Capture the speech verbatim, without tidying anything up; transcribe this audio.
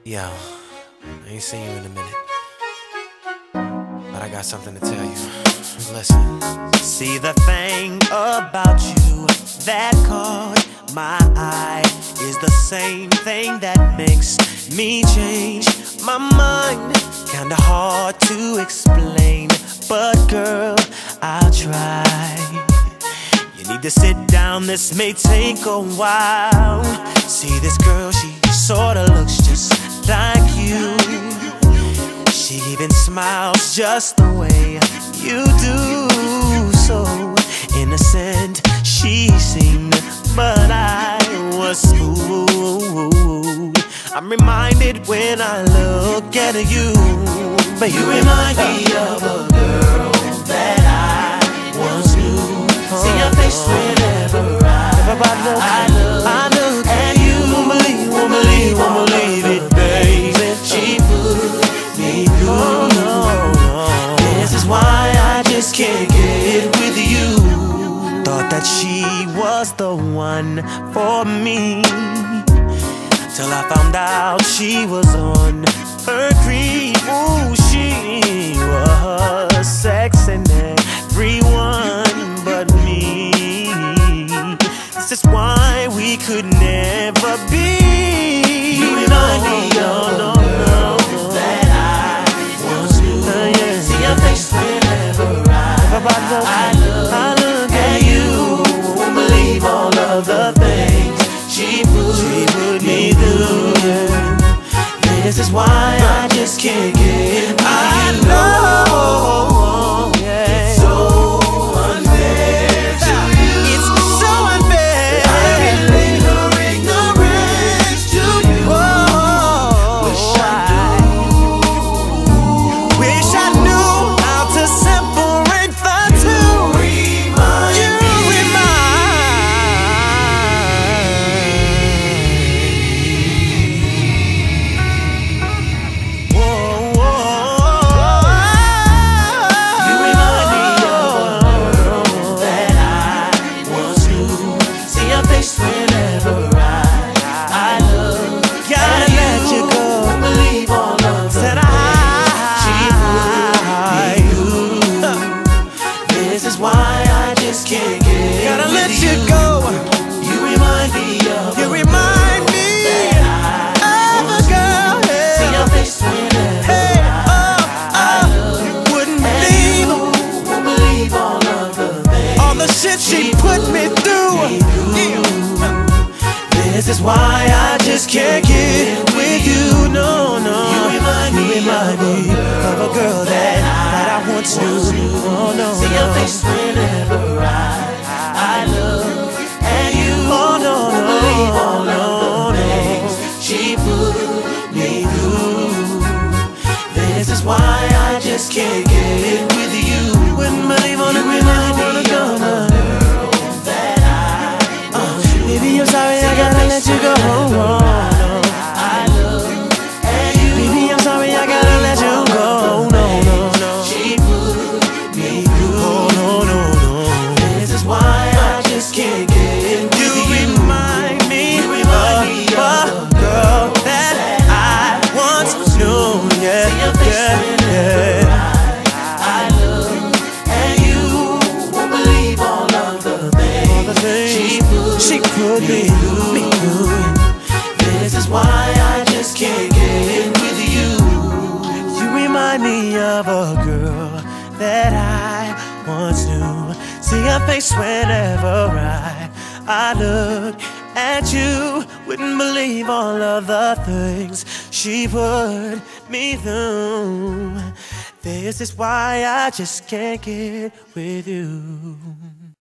Yo, I ain't seen you in a minute, but I got something to tell you. Listen. See, the thing about you that caught my eye is the same thing that makes me change my mind. Kinda hard to explain, but girl, I'll try. You need to sit down, this may take a while. See, this girl, she sorta looks just like you. She even smiles just the way you do. So innocent she seemed, but I was fooled. I'm reminded when I look at you, but you remind me of a girl that I once knew. See your face whenever I, I look, I look at you. Won't believe, won't believe, won't believe it, baby. She put me through. Oh, no, no. This is why I just can't get with you. Thought that she was the one for me, till I found out she was on her creep. Ooh, she was sexing everyone but me. This is why we could never be. You remind me of no, no, no, that I once knew. Uh, yeah. See your face whenever I, I, look, I look at you. Won't believe all of the things she put, she put me through. Yeah. This is why I just can't get with I you. know, yeah. It's so unfair to you. It's so unfair. I relate her ignorance to you. Oh, wish I knew. Wish I knew how to separate the two. Remind you me. Remind. Whoa, whoa. You remind me of a girl that I once knew. See your face whenever I, I look. Gotta let you go. Won't believe all of the things she put me through. This is why I just can't get Gotta with let you, you go. You remind me of You remind me of a girl. Yeah. See your face whenever hey, oh, I, I look. Wouldn't believe Won't believe all of the things all the shit she put me through. Me through. Yeah. This is why I just can't get with you. No, no. You remind me, you remind me of a girl that, that I once knew. Oh, no, see your face whenever I, I look at you. Oh, no, no, believe all of the things she put me through. This is why I just can't get with you. Wouldn't believe on it, remind me of a girl that I uh, baby, I'm sorry, I gotta let you go. Oh, no. I look at you. Baby, I'm sorry, I gotta let you go. No, no, no. She put me through. Oh, no, no, no. This is why I just can't get with you. You remind me you remind me of a girl that I once knew. Yeah, yeah, yeah. I look at you. Won't believe all of the things she put, she put me through. This is why I just can't get with you. You remind me of a girl that I once knew. See her face whenever I, I look at you. Wouldn't believe all of the things she put me through. This is why I just can't get with you.